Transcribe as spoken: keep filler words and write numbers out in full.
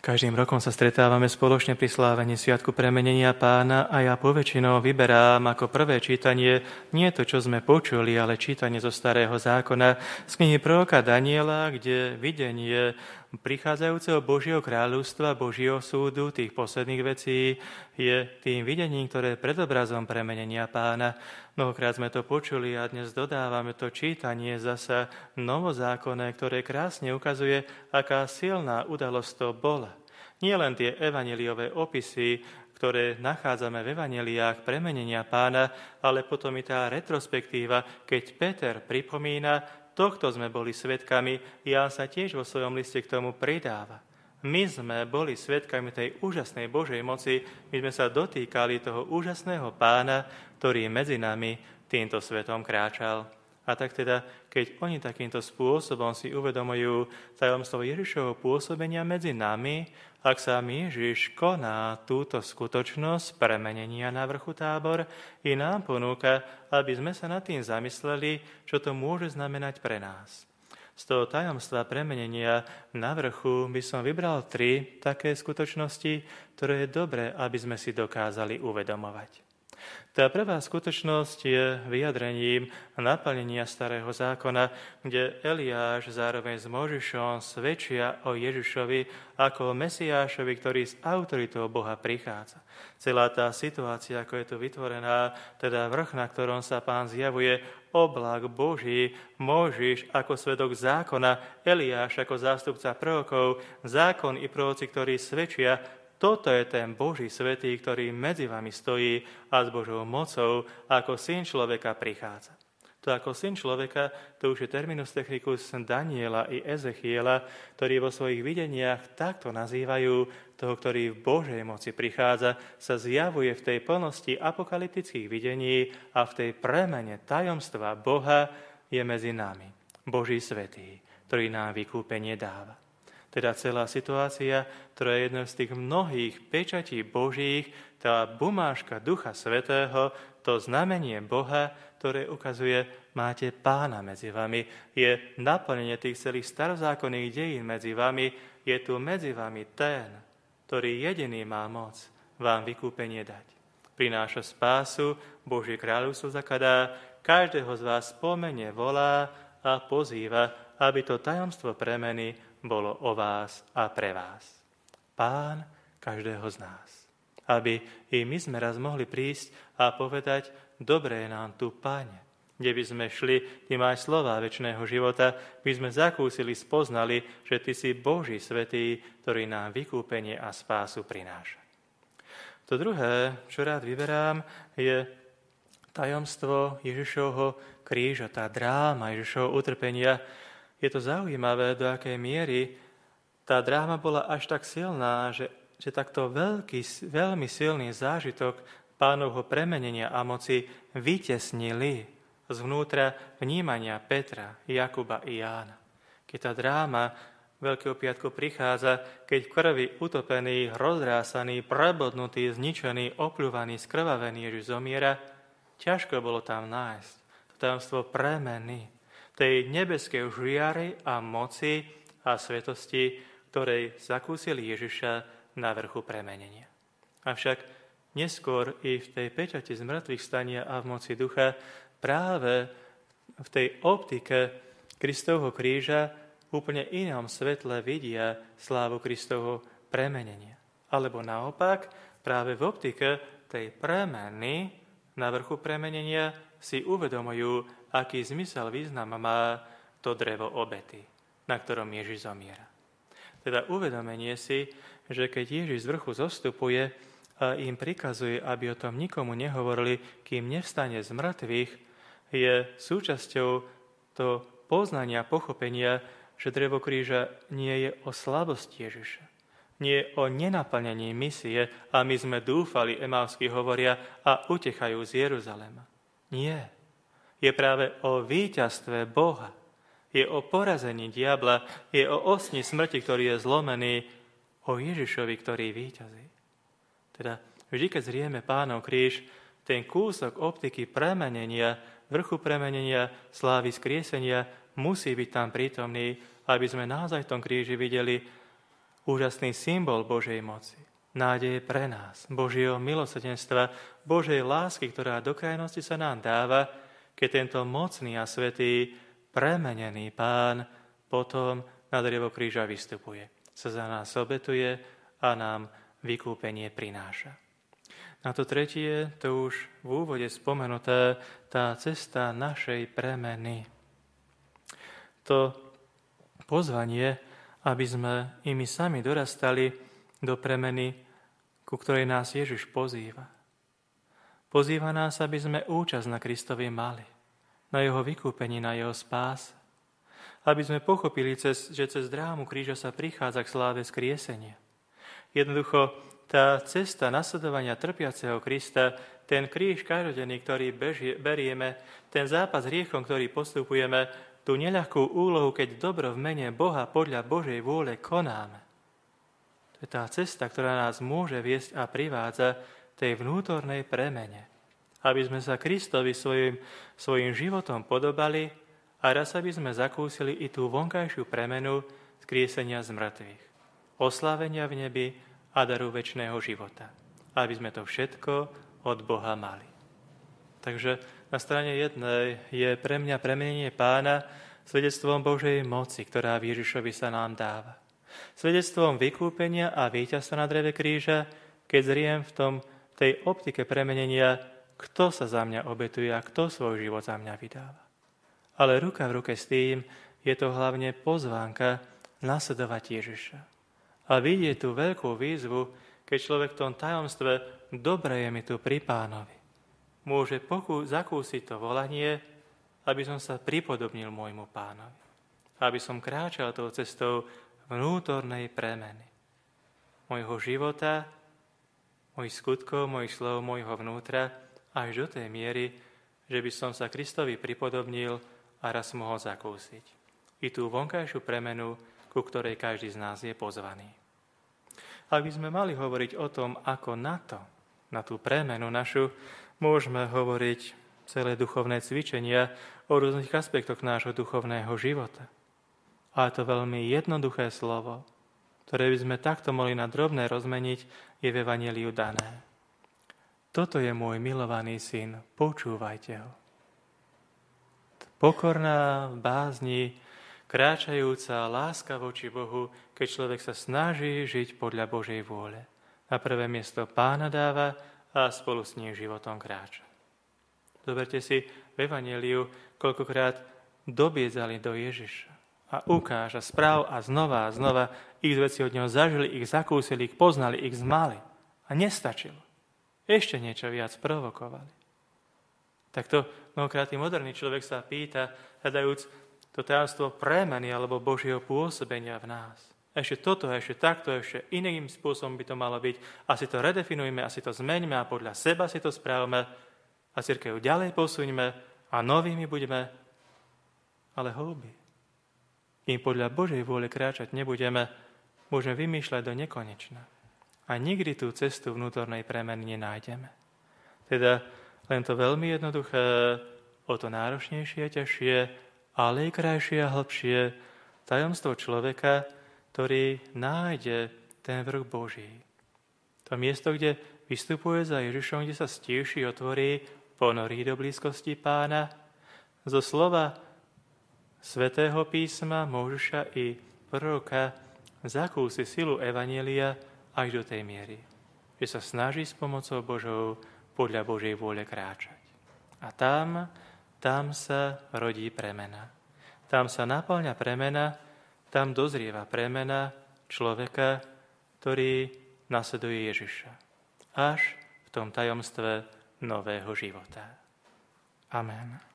Každým rokom sa stretávame spoločne pri slávení Sviatku premenenia Pána a ja poväčšinou vyberám ako prvé čítanie nie to, čo sme počuli, ale čítanie zo Starého zákona z knihy proroka Daniela, kde videnie prichádzajúceho Božieho kráľovstva, Božieho súdu, tých posledných vecí je tým videním, ktoré je predobrazom premenenia Pána. Mnohokrát sme to počuli a dnes dodávame to čítanie zasa novozákonné, ktoré krásne ukazuje, aká silná udalosť to bola. Nie len tie evanjeliové opisy, ktoré nachádzame v evanjeliách premenenia Pána, ale potom i tá retrospektíva, keď Peter pripomína, tohto sme boli svedkami, Ján sa tiež vo svojom liste k tomu pridáva. My sme boli svedkami tej úžasnej Božej moci, my sme sa dotýkali toho úžasného Pána, ktorý medzi nami týmto svetom kráčal. A tak teda, keď oni takýmto spôsobom si uvedomujú tajomstvo Ježišovho pôsobenia medzi nami, ak sa Ježiš koná túto skutočnosť premenenia na vrchu Tábor, i nám ponúka, aby sme sa nad tým zamysleli, čo to môže znamenať pre nás. Z toho tajomstva premenenia na vrchu by som vybral tri také skutočnosti, ktoré je dobré, aby sme si dokázali uvedomovať. Tá prvá skutočnosť je vyjadrením naplnenia Starého zákona, kde Eliáš zároveň s Mojžišom svedčia o Ježišovi ako o Mesiášovi, ktorý s autoritou Boha prichádza. Celá tá situácia, ako je tu vytvorená, teda vrch, na ktorom sa Pán zjavuje, oblak Boží, Mojžiš ako svedok zákona, Eliáš ako zástupca prorokov, zákon i proroci, ktorí svedčia. Toto je ten Boží svätý, ktorý medzi vami stojí a s Božou mocou ako syn človeka prichádza. To ako syn človeka, to už je terminus technicus Daniela i Ezechiela, ktorí vo svojich videniach takto nazývajú toho, ktorý v Božej moci prichádza, sa zjavuje v tej plnosti apokalyptických videní a v tej premene tajomstva Boha je medzi nami. Boží svätý, ktorý nám vykúpenie dáva. Teda celá situácia, ktorá je jednou z tých mnohých pečatí Božích, tá bumáška Ducha Svätého, to znamenie Boha, ktoré ukazuje, máte Pána medzi vami, je naplnenie tých celých starozákonných dejín medzi vami, je tu medzi vami ten, ktorý jediný má moc vám vykúpenie dať. Prináša spásu, Božie kráľovstvo zakladá, každého z vás spomene, volá a pozýva, aby to tajomstvo premeny bolo o vás a pre vás. Pán každého z nás. Aby i my sme raz mohli prísť a povedať, dobre je nám tu, Páne. Kde by sme šli, Ty máš slová večného života, by sme zakúsili, spoznali, že Ty si Boží svätý, ktorý nám vykúpenie a spásu prináša. To druhé, čo rád vyberám, je tajomstvo Ježišovho kríža, tá dráma Ježišovho utrpenia. Je to zaujímavé, do akej miery tá dráma bola až tak silná, že, že takto veľký, veľmi silný zážitok Pánovho premenenia a moci vytesnili zvnútra vnímania Petra, Jakuba i Jána. Keď tá dráma Veľkého piatku prichádza, keď v krvi utopený, rozdrásaný, prebodnutý, zničený, opľúvaný, skrvavený Ježiš zomiera, ťažko bolo tam nájsť to tajomstvo premeny, tej nebeskej žiary a moci a svetosti, ktorej zakúsili Ježiša na vrchu premenenia. Avšak neskôr i v tej pečati z mŕtvych stania a v moci ducha práve v tej optike Kristovho kríža úplne inom svetle vidia slávu Kristovho premenenia. Alebo naopak, práve v optike tej premeny na vrchu premenenia si uvedomujú, aký zmysel, význam má to drevo obety, na ktorom Ježiš zomiera. Teda uvedomenie si, že keď Ježiš z vrchu zostupuje a im prikazuje, aby o tom nikomu nehovorili, kým nevstane z mŕtvych, je súčasťou to poznania, pochopenia, že drevo kríža nie je o slabosti Ježiša, nie je o nenaplnení misie a my sme dúfali, Emavskí hovoria, a utechajú z Jeruzalema. Nie. Je práve o víťazstve Boha. Je o porazení diabla, je o osni smrti, ktorý je zlomený, o Ježišovi, ktorý víťazí. Teda vždy, keď zrieme Pánov kríž, ten kúsok optiky premenenia, vrchu premenenia, slávy skriesenia musí byť tam prítomný, aby sme naozaj v tom kríži videli úžasný symbol Božej moci, nádeje pre nás, Božieho milosrdenstva, Božej lásky, ktorá do krajnosti sa nám dáva, keď tento mocný a svätý premenený Pán potom na drevo kríža vystupuje, sa za nás obetuje a nám vykúpenie prináša. Na to tretie, to už v úvode spomenuté, tá cesta našej premeny. To pozvanie, aby sme i my sami dorastali do premeny, ku ktorej nás Ježiš pozýva. Pozýva nás, aby sme účasť na Kristovi mali, na jeho vykúpení, na jeho spáse. Aby sme pochopili, cez, že cez drámu kríža sa prichádza k sláve skriesenia. Jednoducho, tá cesta nasledovania trpiaceho Krista, ten kríž každodenný, ktorý bežie, berieme, ten zápas s hriechom, ktorý postupujeme, tú neľahkú úlohu, keď dobro v mene Boha podľa Božej vôle konáme. To je tá cesta, ktorá nás môže viesť a privádza tej vnútornej premene. Aby sme sa Kristovi svojim, svojim životom podobali a raz aby sme zakúsili i tú vonkajšiu premenu skriesenia z mŕtvych, oslávenia v nebi a daru večného života. Aby sme to všetko od Boha mali. Takže na strane jednej je pre mňa premenenie Pána svedectvom Božej moci, ktorá v Ježišovi sa nám dáva. Svedectvom vykúpenia a víťazstva na dreve kríža, keď zriem v tom, tej optike premenenia, kto sa za mňa obetuje a kto svoj život za mňa vydáva. Ale ruka v ruke s tým je to hlavne pozvánka nasledovať Ježiša. A vidieť tú veľkú výzvu, keď človek v tom tajomstve dobre je mi tu pri Pánovi. Môže pokú, zakúsiť to volanie, aby som sa pripodobnil môjmu Pánovi. Aby som kráčal tou cestou vnútornej premeny. Mojho života, mojich skutkov, mojich slov, mojho vnútra, až do tej miery, že by som sa Kristovi pripodobnil a raz mohol zakúsiť. I tú vonkajšiu premenu, ku ktorej každý z nás je pozvaný. Ak by sme mali hovoriť o tom, ako na to, na tú premenu našu, môžeme hovoriť celé duchovné cvičenia o rôznych aspektoch nášho duchovného života. A to veľmi jednoduché slovo, ktoré by sme takto mohli na drobné rozmeniť, je v Evanjeliu dané. Toto je môj milovaný syn, počúvajte ho. Pokorná v bázni, kráčajúca láska voči Bohu, keď človek sa snaží žiť podľa Božej vôle. Na prvé miesto Pána dáva a spolu s ním životom kráča. Zoberte si v Evanjeliu, koľkokrát dobiedzali do Ježiša a ukáža správ a znova a znova ich veci od neho zažili, ich zakúsili, ich poznali, ich zmali. A nestačilo. Ešte niečo viac provokovali. Takto mnohokrát moderný človek sa pýta, hľadajúc to tajomstvo premeny alebo Božieho pôsobenia v nás. Ešte toto, ešte takto, ešte iným spôsobom by to malo byť. Asi to redefinujme, asi to zmeňme a podľa seba si to správame a cirkev ďalej posuňme a novými budeme, ale hĺby. Kým podľa Božej vôle kráčať nebudeme, môžeme vymýšľať do nekonečna. A nikdy tú cestu vnútornej premeny nenájdeme. Teda len to veľmi jednoduché, o to náročnejšie, ťažšie, ale i krajšie a hlbšie tajomstvo človeka, ktorý nájde ten vrch Boží. To miesto, kde vystupuje za Ježišom, kde sa stíši, otvorí, ponorí do blízkosti Pána. Zo slova Svätého písma Mojžiša i proroka zakúsi silu Evanjelia až do tej miery, že sa snaží s pomocou Božou podľa Božej vôle kráčať. A tam, tam sa rodí premena. Tam sa naplňa premena, tam dozrieva premena človeka, ktorý nasleduje Ježiša. Až v tom tajomstve nového života. Amen.